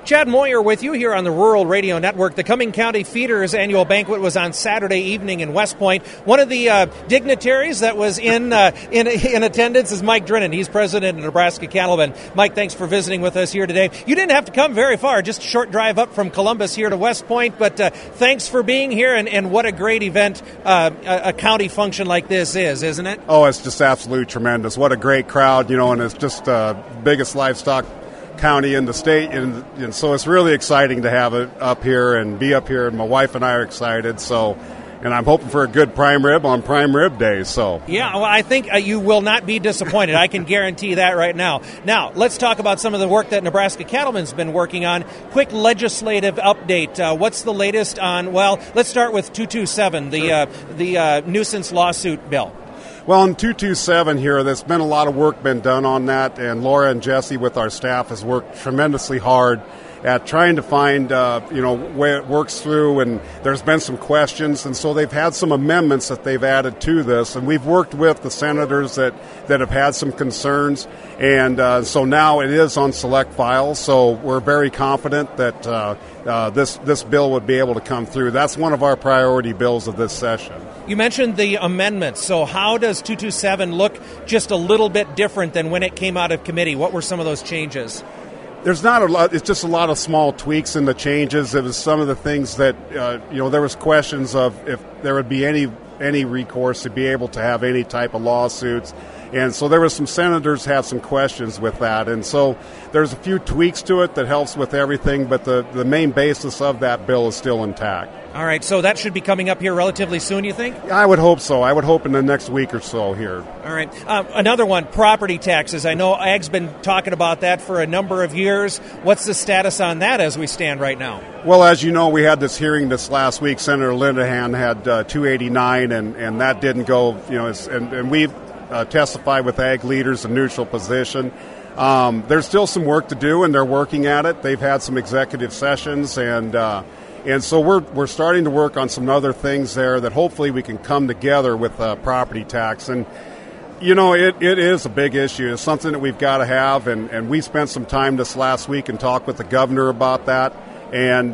Chad Moyer with you here on the Rural Radio Network. The Cumming County Feeders Annual Banquet was on Saturday evening in West Point. One of the dignitaries that was in attendance is Mike Drinnan. He's president of Nebraska Cattlemen. Mike, thanks for visiting with us here today. You didn't have to come very far, just a short drive up from Columbus here to West Point, but thanks for being here, and what a great event a county function like this is, isn't it? Oh, it's just absolutely tremendous. What a great crowd, and it's just the biggest livestock county in the state, and so it's really exciting to have it up here and be up here, and my wife and I are excited, and I'm hoping for a good prime rib on Prime Rib Day. Yeah, well, I think you will not be disappointed. I can guarantee that right now. Now, let's talk about some of the work that Nebraska Cattlemen's been working on. Quick legislative update. What's the latest on, well, let's start with 227, the nuisance lawsuit bill. Well, in 227 here, there's been a lot of work been done on that, and Laura and Jesse with our staff has worked tremendously hard at trying to find, where it works through, and there's been some questions, and so they've had some amendments that they've added to this, and we've worked with the senators that have had some concerns, and so now it is on select files, so we're very confident that this bill would be able to come through. That's one of our priority bills of this session. You mentioned the amendments, so how does 227 look just a little bit different than when it came out of committee? What were some of those changes? There's not a lot. It's just a lot of small tweaks in the changes. It was some of the things that there was questions of if there would be any recourse to be able to have any type of lawsuits, and so there was some senators had some questions with that, and so there's a few tweaks to it that helps with everything, but the main basis of that bill is still intact. All right, so that should be coming up here relatively soon, you think? I would hope so. I would hope in the next week or so here. All right. Another one, property taxes. I know Ag's been talking about that for a number of years. What's the status on that as we stand right now? Well, as you know, we had this hearing this last week. Senator Lindahan had 289, and that didn't go, and we've testified with Ag leaders in neutral position. There's still some work to do, and they're working at it. They've had some executive sessions, and so we're starting to work on some other things there that hopefully we can come together with property tax. And, it is a big issue. It's something that we've got to have, and we spent some time this last week and talked with the governor about that. And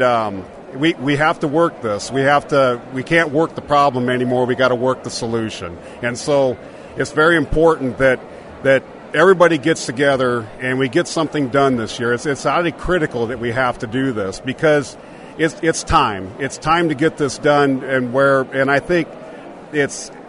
we have to work this. We can't work the problem anymore. We got to work the solution. And so it's very important that everybody gets together and we get something done this year. It's highly critical that we have to do this because it's time. It's time to get this done, and I think it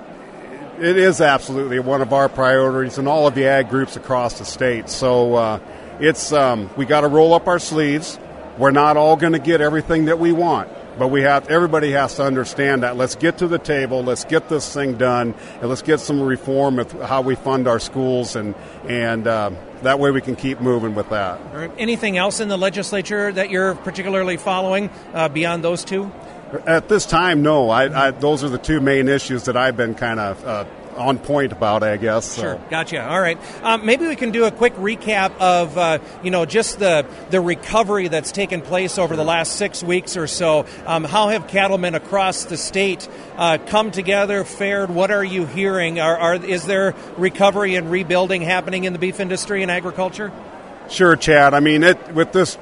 is absolutely one of our priorities in all of the ag groups across the state. So we got to roll up our sleeves. We're not all going to get everything that we want, but everybody has to understand that. Let's get to the table. Let's get this thing done, and let's get some reform of how we fund our schools, and that way we can keep moving with that. All right. Anything else in the legislature that you're particularly following beyond those two? At this time, no. Those are the two main issues that I've been kind of on point about, I guess. So. Sure, gotcha. All right. Maybe we can do a quick recap of, just the recovery that's taken place over the last 6 weeks or so. How have cattlemen across the state come together, fared? What are you hearing? Is there recovery and rebuilding happening in the beef industry and agriculture? Sure, Chad. I mean, this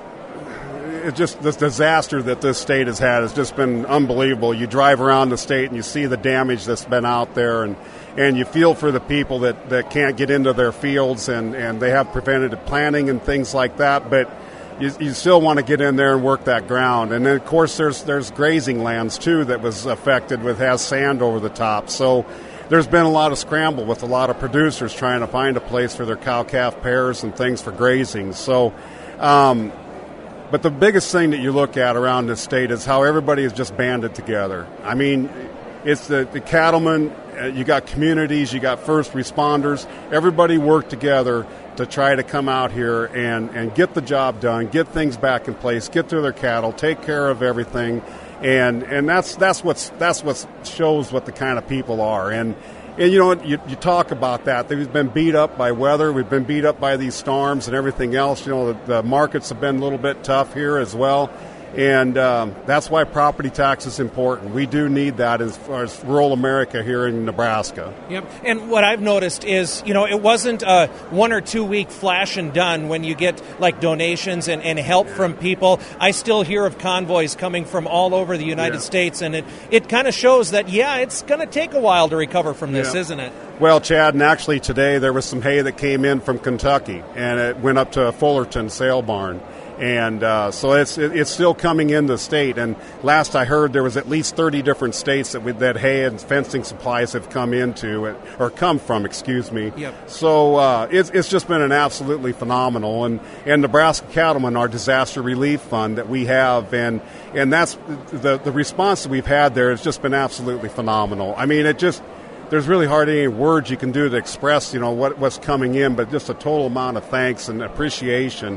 disaster that this state has had has just been unbelievable. You drive around the state and you see the damage that's been out there, and you feel for the people that can't get into their fields, and they have preventative planning and things like that, but you still want to get in there and work that ground. And then, of course, there's grazing lands, too, that was affected has sand over the top. So there's been a lot of scramble with a lot of producers trying to find a place for their cow-calf pairs and things for grazing. So, but the biggest thing that you look at around this state is how everybody is just banded together. I mean, it's the cattlemen, you got communities, you got first responders. Everybody worked together to try to come out here and get the job done, get things back in place, get to their cattle, take care of everything, and that's what shows what the kind of people are. And you talk about that. We've been beat up by weather. We've been beat up by these storms and everything else. The markets have been a little bit tough here as well. And that's why property tax is important. We do need that as far as rural America here in Nebraska. Yep. And what I've noticed is, it wasn't a 1 or 2 week flash and done when you get like donations and help from people. I still hear of convoys coming from all over the United States, and it kind of shows that, it's going to take a while to recover from this, isn't it? Well, Chad, and actually today there was some hay that came in from Kentucky, and it went up to Fullerton sale barn. And so it's still coming in the state. And last I heard, there was at least 30 different states that hay and fencing supplies have come from. Yep. So it's just been an absolutely phenomenal. And Nebraska Cattlemen, our disaster relief fund that we have, and that's the response that we've had there has just been absolutely phenomenal. I mean, there's really hardly any words you can do to express, what's coming in, but just a total amount of thanks and appreciation.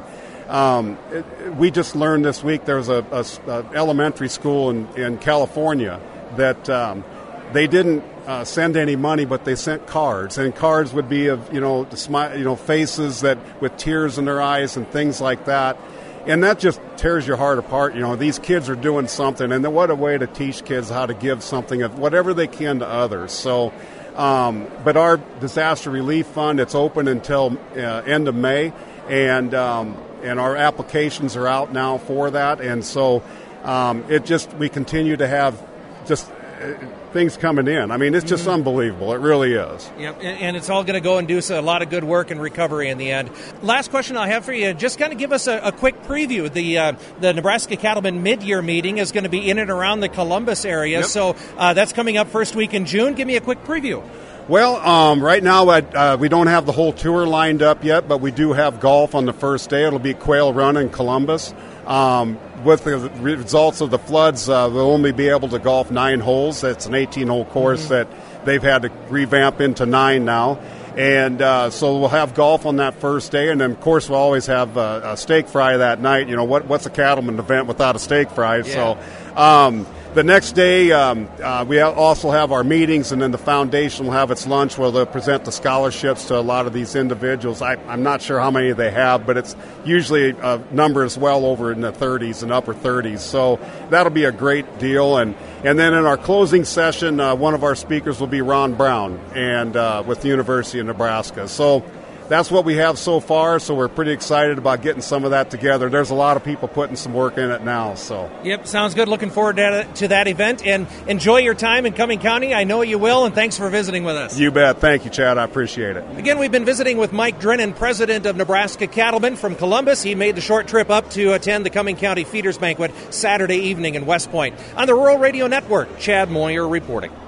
We just learned this week there was a elementary school in California that they didn't send any money, but they sent cards, and cards would be of faces that with tears in their eyes and things like that, and that just tears your heart apart. These kids are doing something, and what a way to teach kids how to give something of whatever they can to others. So. But our disaster relief fund, it's open until end of May, and our applications are out now for that, and so we continue to have just things coming in. I mean, it's just unbelievable. It really is. Yep, and it's all going to go and do a lot of good work and recovery in the end. Last question I have for you, just kind of give us a quick preview. The Nebraska Cattlemen mid-year meeting is going to be in and around the Columbus area, so that's coming up first week in June. Give me a quick preview. Well, right now we don't have the whole tour lined up yet, but we do have golf on the first day. It'll be Quail Run in Columbus. With the results of the floods, we'll only be able to golf 9 holes. It's an 18-hole course that they've had to revamp into 9 now. And so we'll have golf on that first day, and then, of course, we'll always have a steak fry that night. What's a cattleman event without a steak fry? Yeah. So the next day, we also have our meetings, and then the foundation will have its lunch where they'll present the scholarships to a lot of these individuals. I'm not sure how many they have, but it's usually a number is well over in the 30s and upper 30s. So that'll be a great deal. And then in our closing session, one of our speakers will be Ron Brown and with the University of Nebraska. So that's what we have so far, so we're pretty excited about getting some of that together. There's a lot of people putting some work in it now. So. Yep, sounds good. Looking forward to that event, and enjoy your time in Cumming County. I know you will, and thanks for visiting with us. You bet. Thank you, Chad. I appreciate it. Again, we've been visiting with Mike Drennan, president of Nebraska Cattlemen from Columbus. He made the short trip up to attend the Cumming County Feeders Banquet Saturday evening in West Point. On the Rural Radio Network, Chad Moyer reporting.